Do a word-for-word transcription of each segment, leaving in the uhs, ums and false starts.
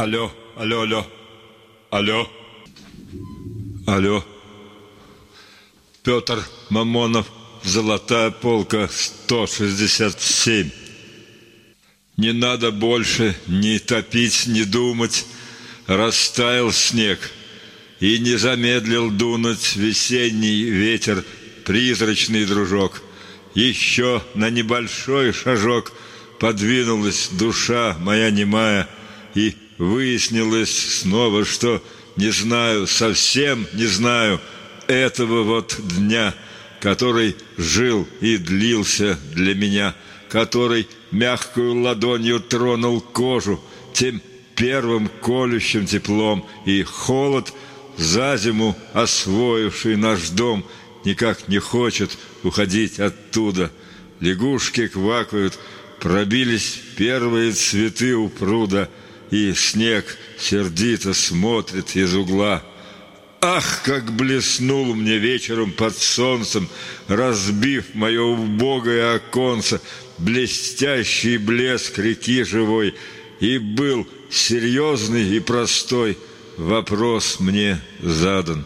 Алло, алло, алло, алло, алло. Петр Мамонов, Золотая полка, сто шестьдесят семь. Не надо больше ни топить, ни думать. Растаял снег, и не замедлил дунуть весенний ветер, призрачный дружок. Еще на небольшой шажок подвинулась душа моя немая, и выяснилось снова, что не знаю, совсем не знаю этого вот дня, который жил и длился для меня, который мягкую ладонью тронул кожу тем первым колющим теплом, и холод, за зиму освоивший наш дом, никак не хочет уходить оттуда. Лягушки квакают, пробились первые цветы у пруда, и снег сердито смотрит из угла. Ах, как блеснул мне вечером под солнцем, разбив мое убогое оконце, блестящий блеск реки живой, и был серьезный и простой вопрос мне задан.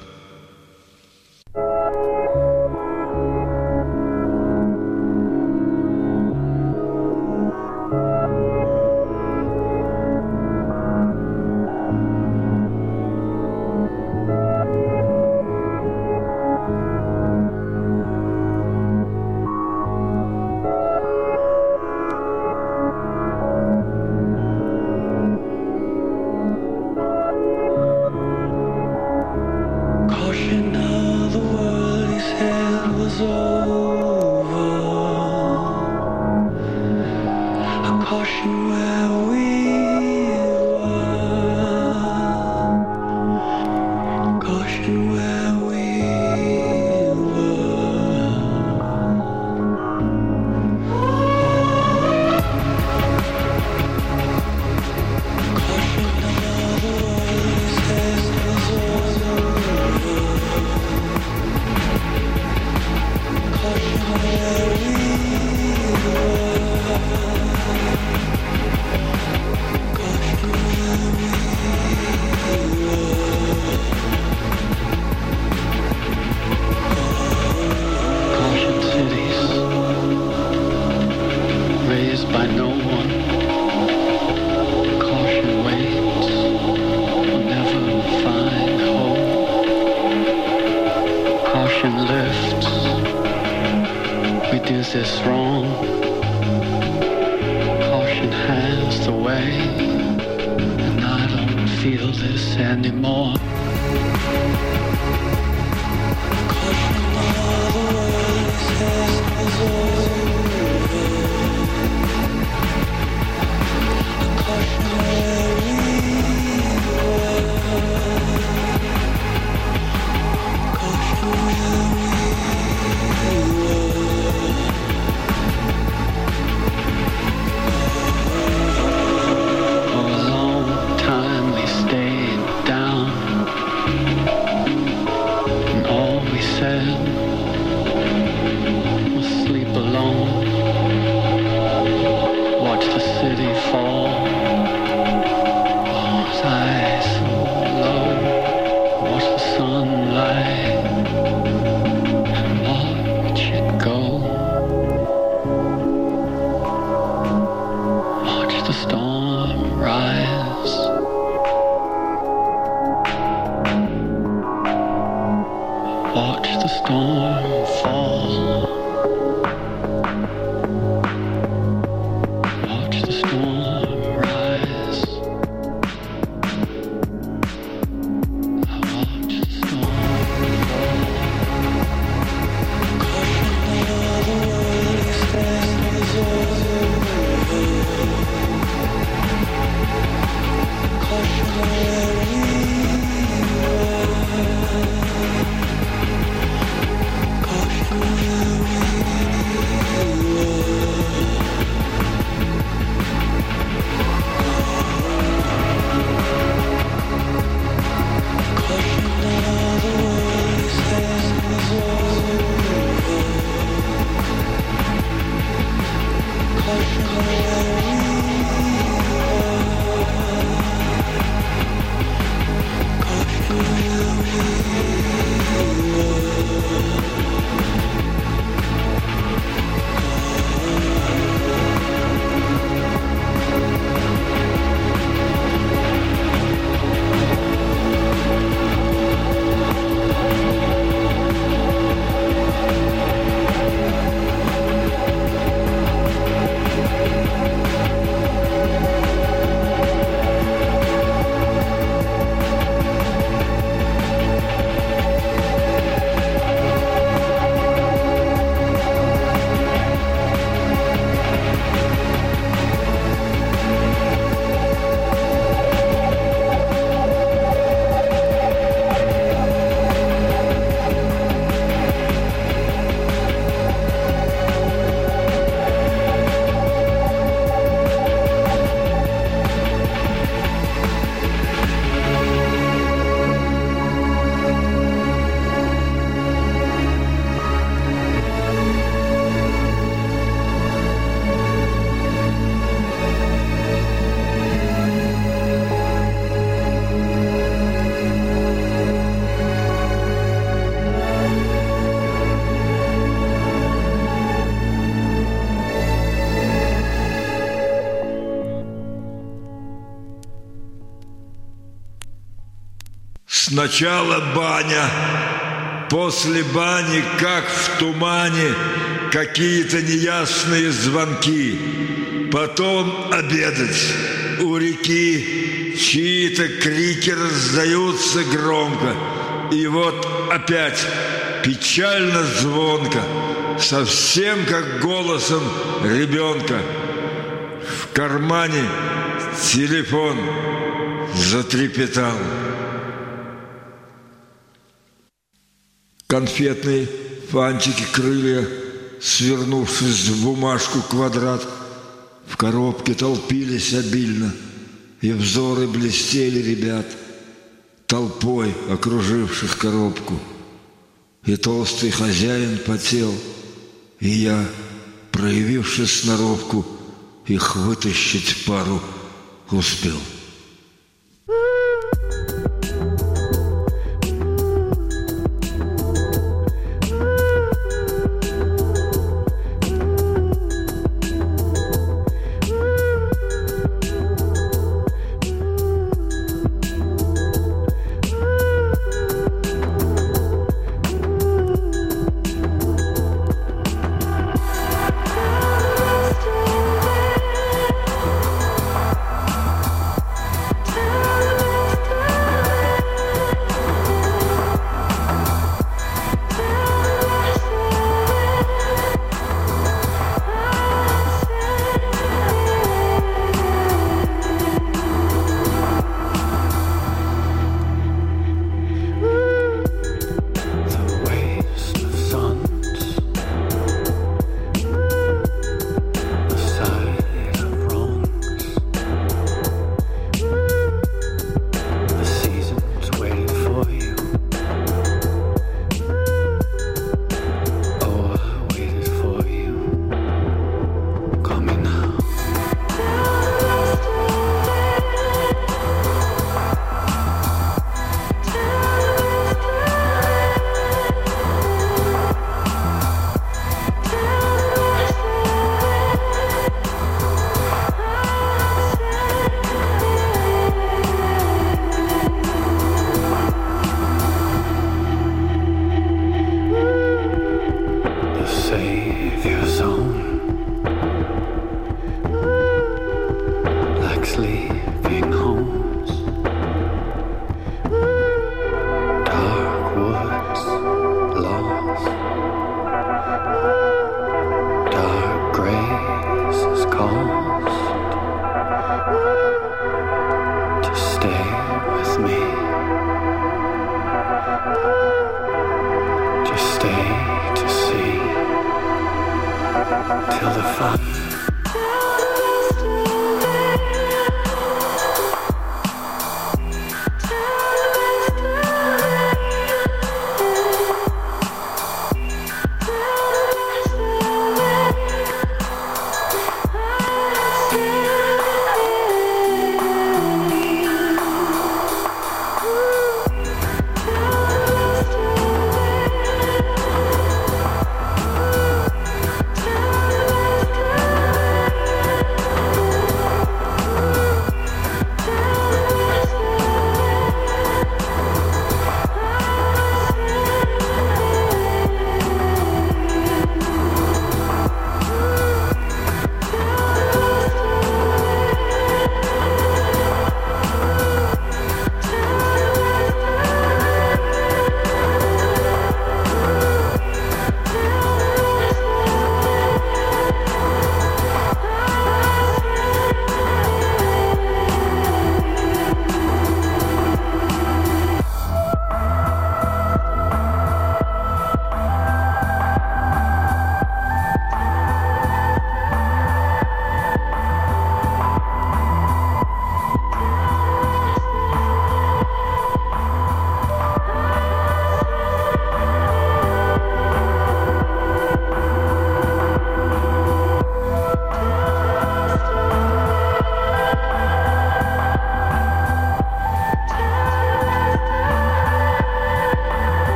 Сначала баня, после бани, как в тумане, какие-то неясные звонки. Потом обедать у реки, чьи-то крики раздаются громко. И вот опять печально звонко, совсем как голосом ребенка. В кармане телефон затрепетал. Конфетные фантики-крылья, свернувшись в бумажку квадрат, в коробке толпились обильно, и взоры блестели ребят, толпой окруживших коробку. И толстый хозяин потел, и я, проявивши сноровку, их вытащить пару успел.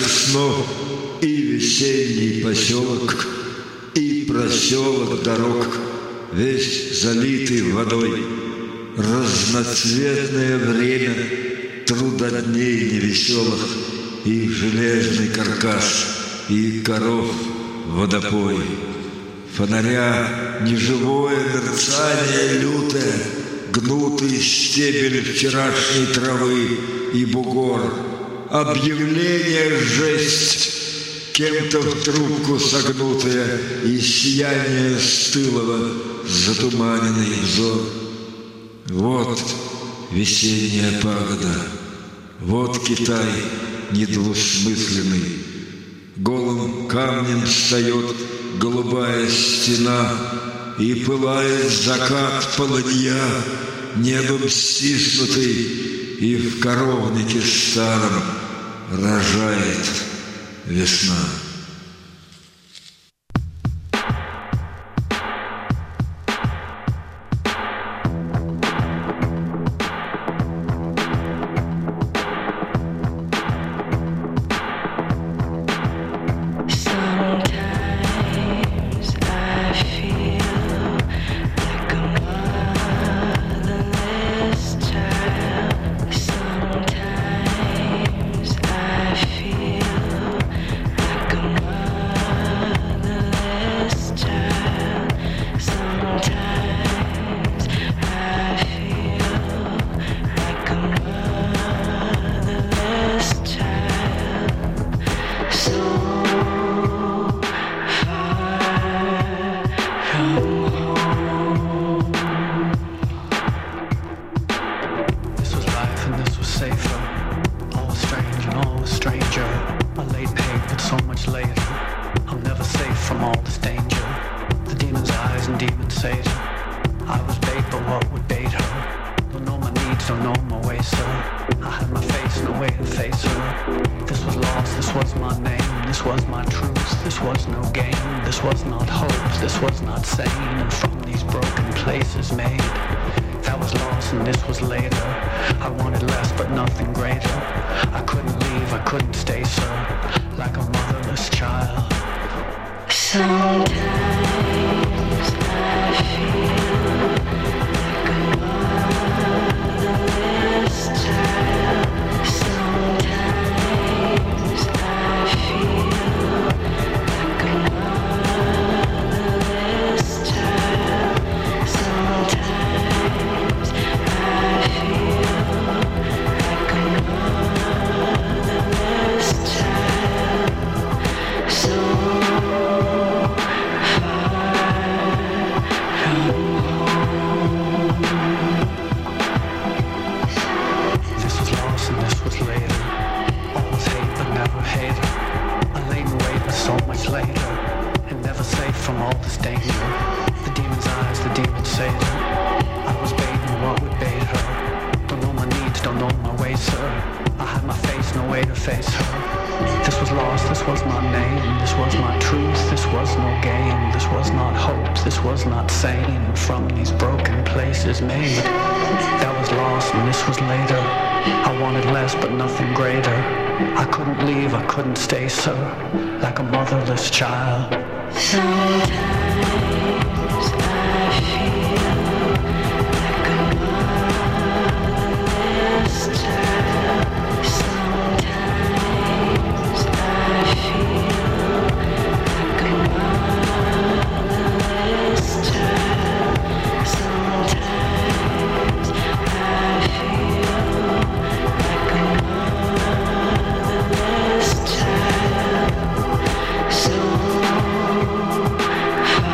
ярких снов, и весенний поселок, и проселок дорог, весь залитый водой. Разноцветное время трудодней невеселых, и железный каркас, и коров водопой. Фонаря неживое мерцание лютое, гнутый стебель вчерашней травы и бугор. Объявление жесть, кем-то в трубку согнутая, и сияние стылого затуманенный взор. Вот весенняя пагода, вот Китай недвусмысленный. Голым камнем встает голубая стена, и пылает закат полынья, небом стиснутый, и в коровнике старом рожает весна. So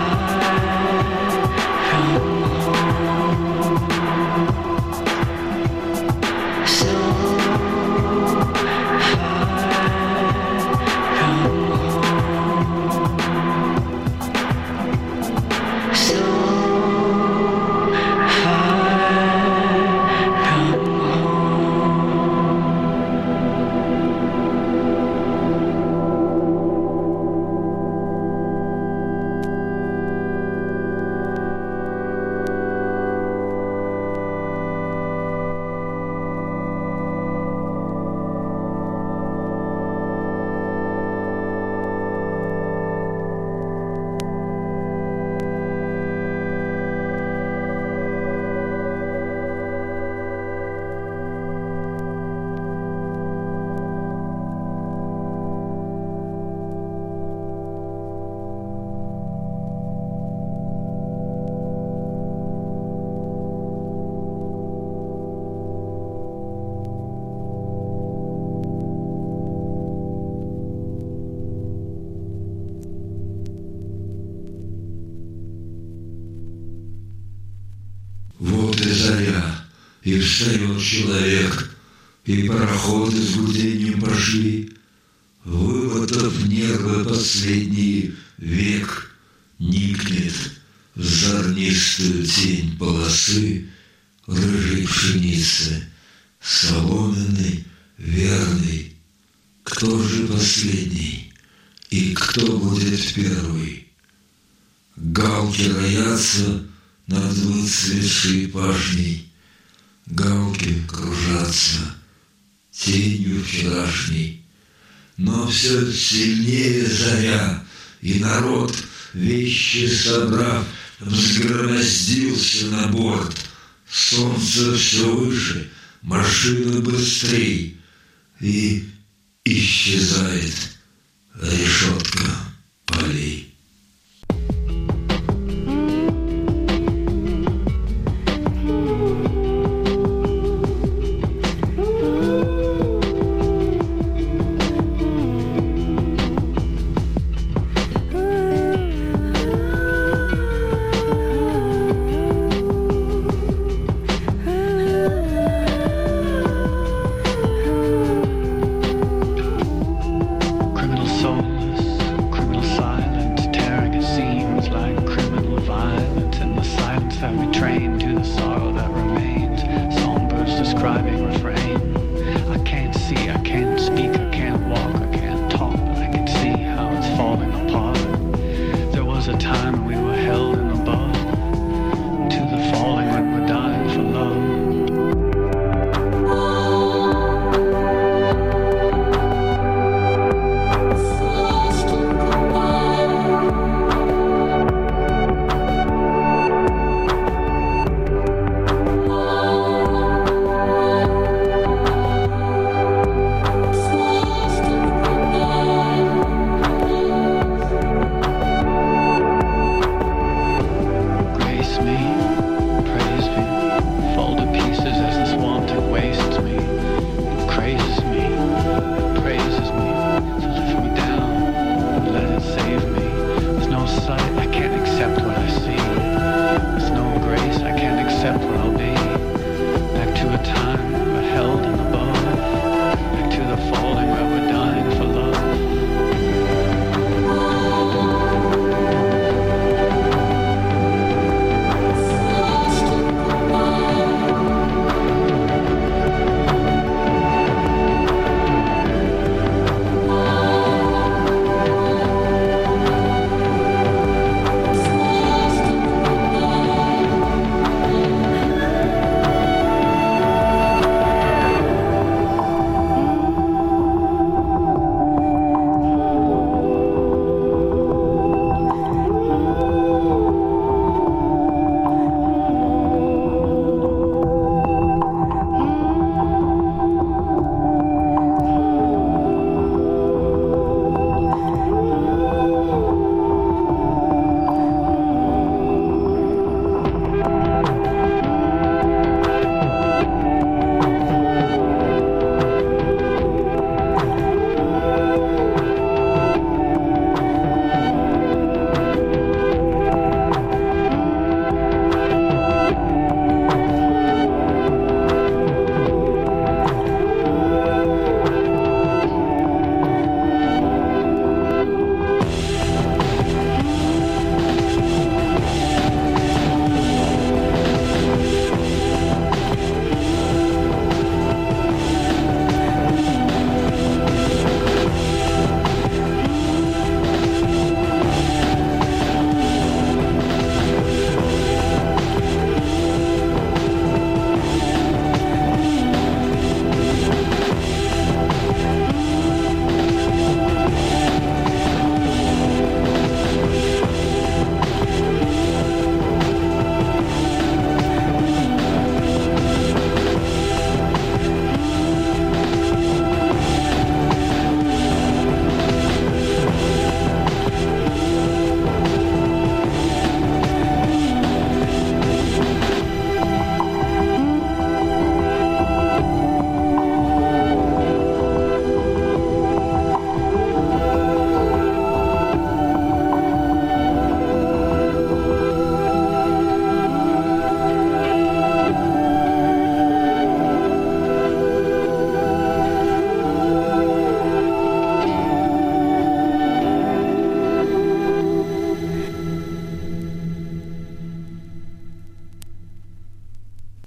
и встает человек, и пароходы с гудением пошли. Вымотав нервы последний век, никнет в зернистую тень полосы рыжей пшеницы, соломенный, верный. Кто же последний и кто будет первый? Галки роятся над выцветшей пашней, галки кружатся тенью вчерашней. Но все сильнее заря, и народ, вещи собрав, взгромоздился на борт. Солнце все выше, машины быстрей, и исчезает решетка полей. Criminal soulless, criminal silent,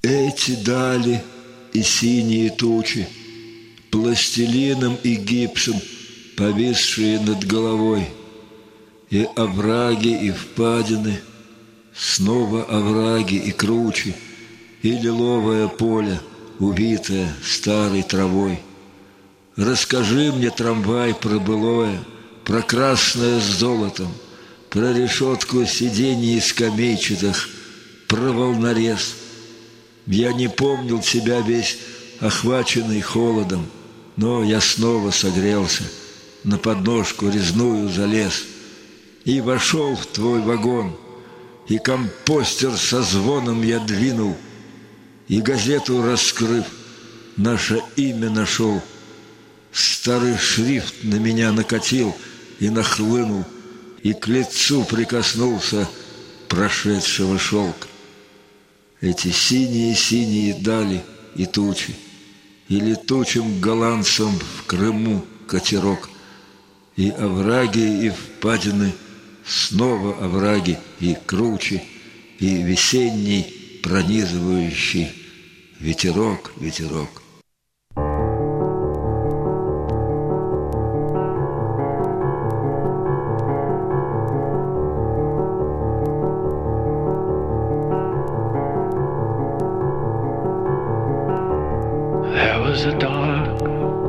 Эти дали и синие тучи, пластилином и гипсом повисшие над головой, и овраги, и впадины, снова овраги и кручи, и лиловое поле, увитое старой травой. Расскажи мне, трамвай, про былое, про красное с золотом, про решетку сидений скамейчатых, про волнорез. Я не помнил себя весь охваченный холодом, но я снова согрелся, на подножку резную залез и вошел в твой вагон, и компостер со звоном я двинул, и газету раскрыв, наше имя нашел. Старый шрифт на меня накатил и нахлынул, и к лицу прикоснулся прошедшего шелк. Эти синие-синие дали и тучи, и летучим голландцам в Крыму катерок, и овраги, и впадины, снова овраги и кручи, и весенний пронизывающий ветерок, ветерок. There was a dark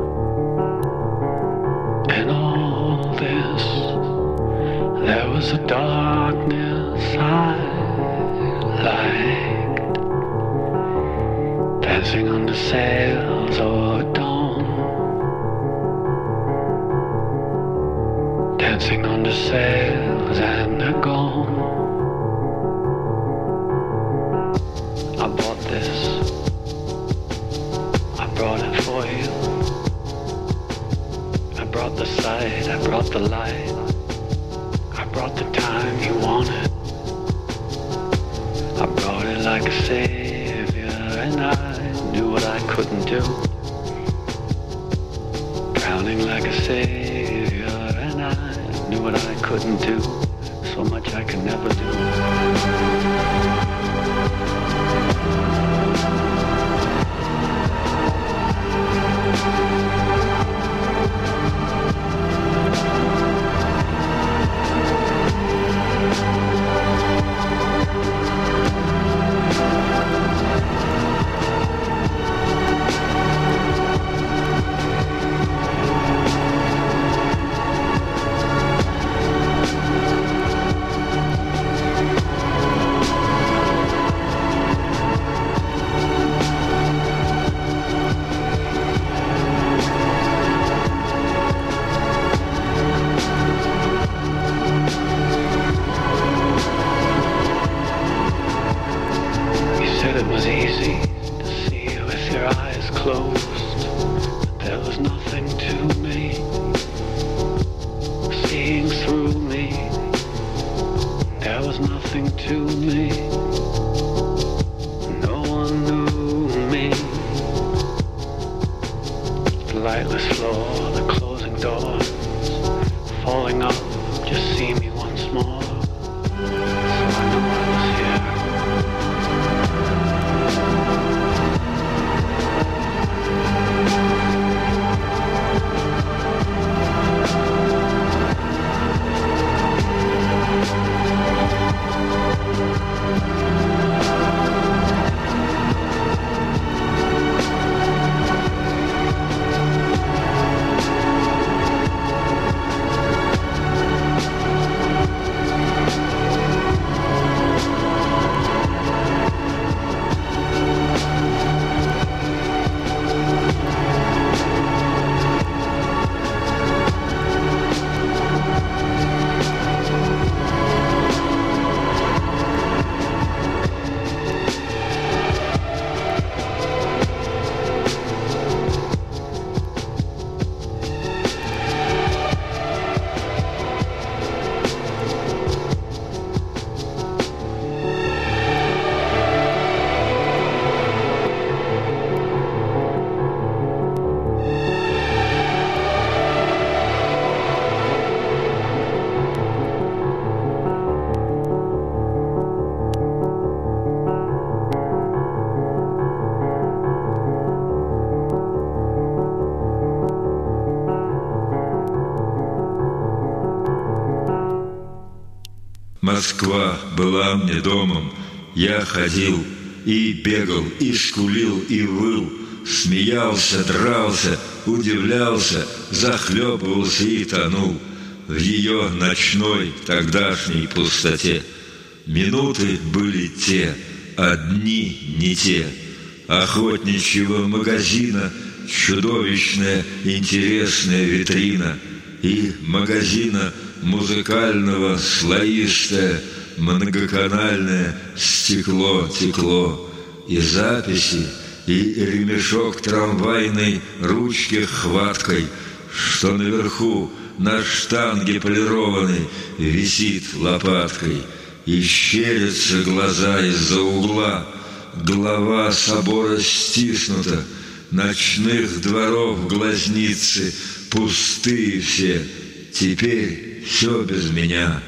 in all this. There was a darkness I liked, dancing under sails or dawn, dancing under sails and they're gone. I bought this, I brought it for you. I brought the sight, I brought the light, I brought the time you wanted. I brought it like a savior, and I knew what I couldn't do. Drowning like a savior, and I knew what I couldn't do. So much I could never do. It was easy to see with your eyes closed, but there was nothing to me, seeing through me, there was nothing to me, no one knew me. The lightless floor, the closing doors, falling up, just see me once more, so I know I was here. Москва была мне домом, я ходил и бегал, и скулил, и выл, смеялся, дрался, удивлялся, захлебывался и тонул в ее ночной тогдашней пустоте. Минуты были те, а дни не те. Охотничьего магазина чудовищная интересная витрина, и магазина музыкального слоистое многоканальное стекло текло, и записи, и ремешок трамвайной ручки хваткой, что наверху на штанге полированной висит лопаткой, и щерятся глаза из-за угла, глава собора стиснута, ночных дворов глазницы пустые все, теперь все без меня.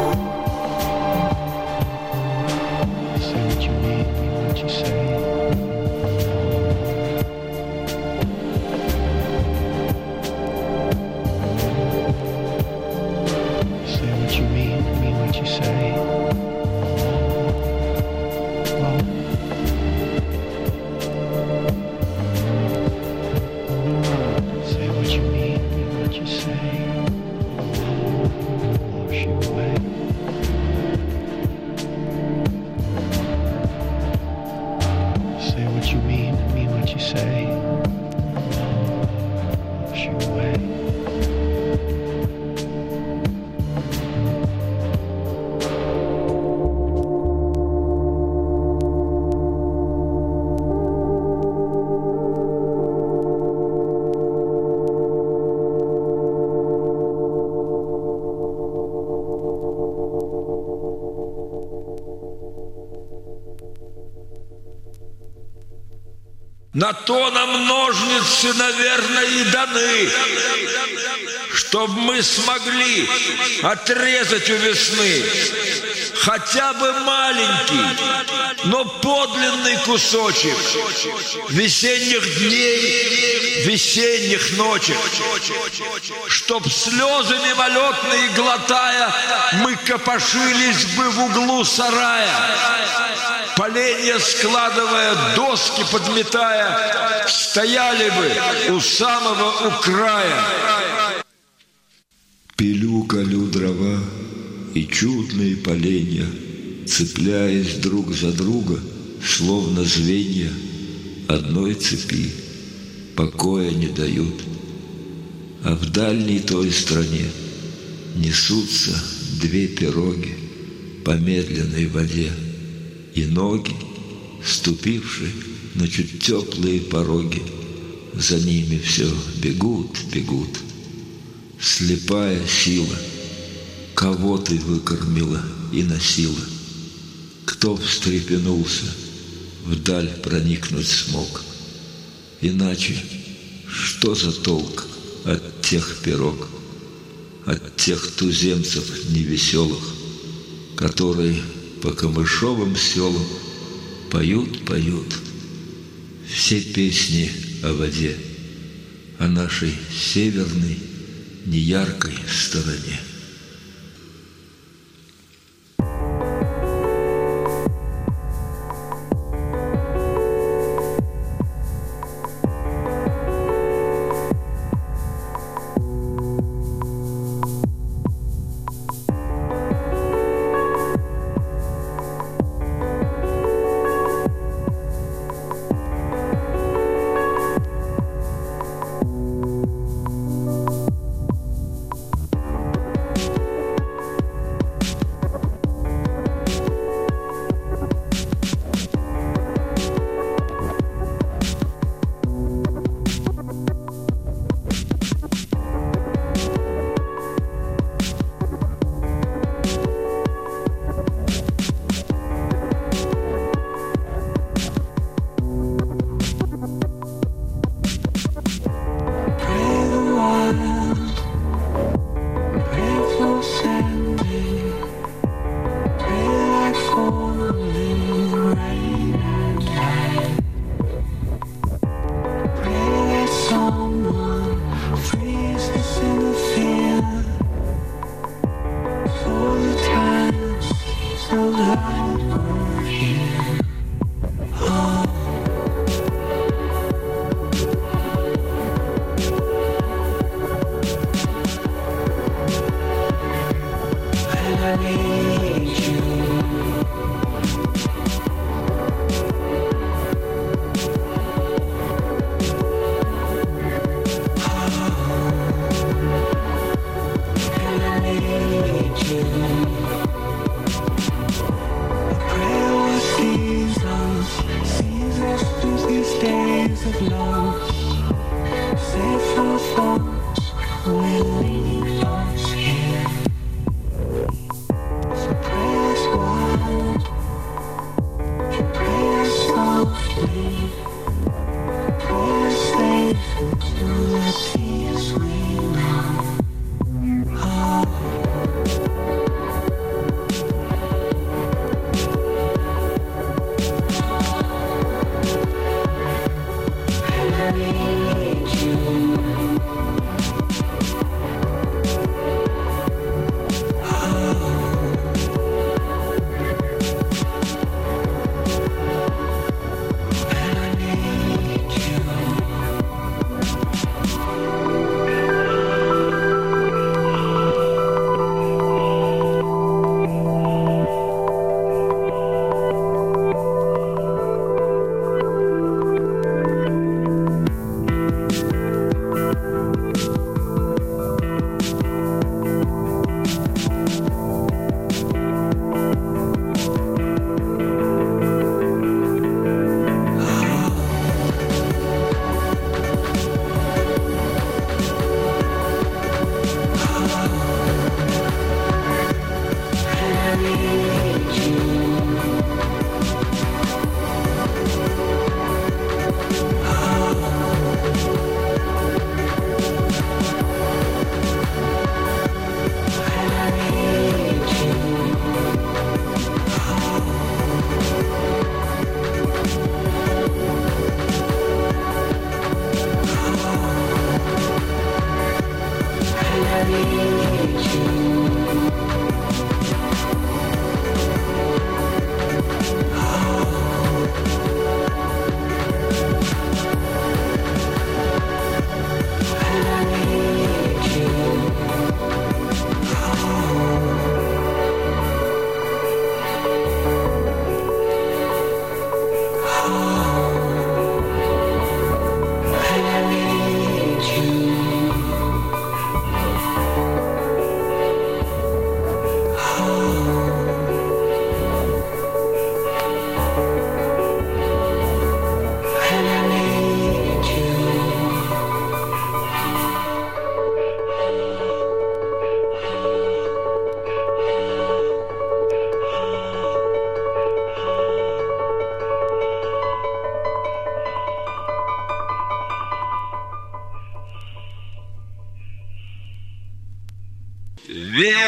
Say what you mean, what you say. На то нам ножницы, наверное, и даны, чтоб мы смогли отрезать у весны хотя бы маленький, но подлинный кусочек весенних дней, весенних ночек, чтоб слезы мимолетные глотая мы копошились бы в углу сарая, поленья складывая, доски подметая, стояли бы у самого у края. Пилю, колю дрова и чудные поленья, цепляясь друг за друга, словно звенья одной цепи, покоя не дают. А в дальней той стране несутся две пироги по медленной воде, и ноги, ступившие на чуть теплые пороги, за ними все бегут, бегут. Слепая сила, кого ты выкормила и носила, кто встрепенулся, вдаль проникнуть смог. Иначе что за толк от тех пирог, от тех туземцев невеселых, которые по камышовым селам поют, поют все песни о воде, о нашей северной неяркой стороне.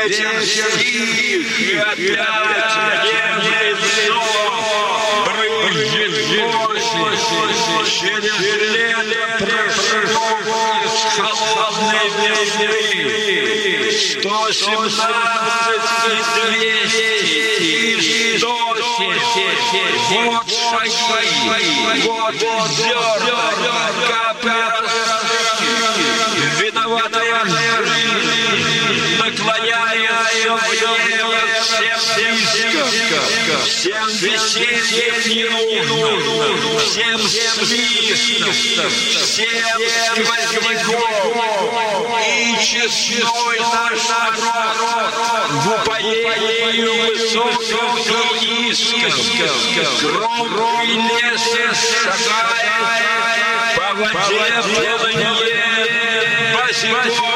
Ветер стих, и опять нежный сон брызжет осень, через лето прошло из холодной весны. Сто семнадцать и двести и сто семь. Вот шаги, вот зерна, капля росы. Виноватая жизнь наклоняется в небо всем близко, всем веселье не нужно, всем свистом, всем сквозняком. И честной наш народ в упоении высоком и низком, громкий лес шагает по воде плывет босиком.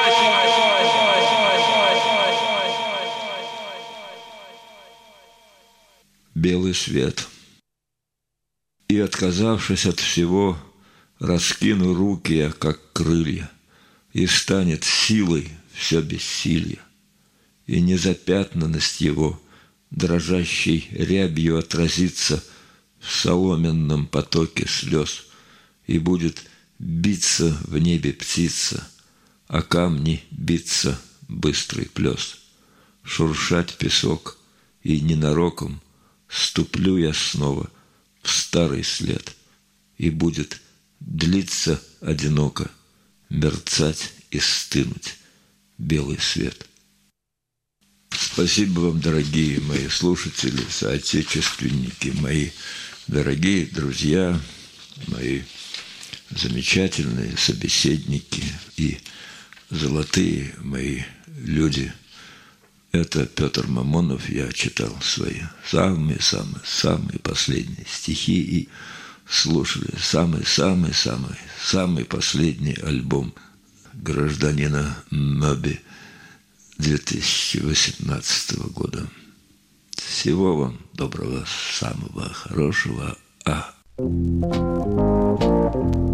Белый свет. И, отказавшись от всего, раскину руки я, как крылья, и станет силой все бессилье, и незапятнанность его дрожащей рябью отразится в соломенном потоке слез, и будет биться в небе птица, а камни биться быстрый плес, шуршать песок, и ненароком ступлю я снова в старый след, и будет длиться одиноко, мерцать и стынуть белый свет. Спасибо вам, дорогие мои слушатели, соотечественники, мои дорогие друзья, мои замечательные собеседники и золотые мои люди. Это Петр Мамонов. Я читал свои самые-самые-самые последние стихи и слушали самый-самый-самый-самый последний альбом гражданина Моби две тысячи восемнадцатого года. Всего вам доброго, самого хорошего. А.